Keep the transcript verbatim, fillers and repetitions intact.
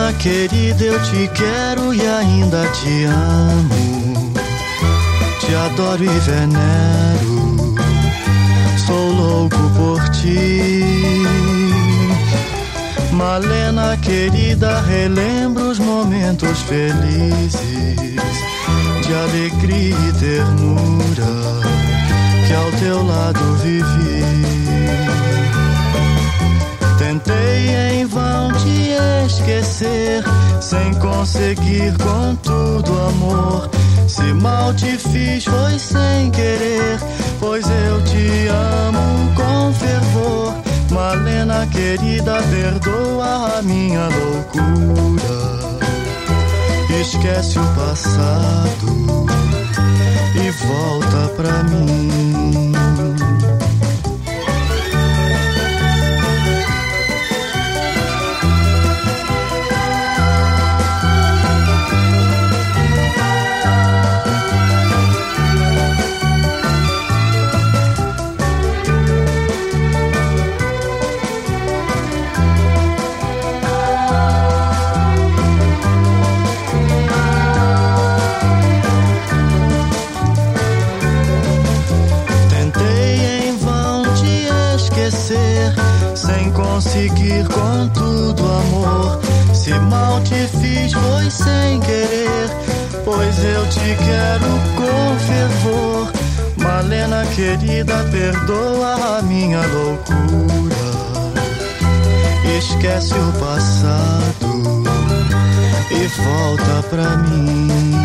Malena querida, eu te quero e ainda te amo. Te adoro e venero, sou louco por ti. Malena querida, relembro os momentos felizes de alegria e ternura que ao teu lado vivi. Tentei em vão te esquecer, sem conseguir, contudo, amor. Se mal te fiz foi sem querer, pois eu te amo com fervor. Malena querida, perdoa a minha loucura. Esquece o passado e volta pra mim. Sem conseguir, contudo, amor. Se mal te fiz foi sem querer, pois eu te quero com fervor. Malena querida, perdoa a minha loucura. Esquece o passado e volta pra mim.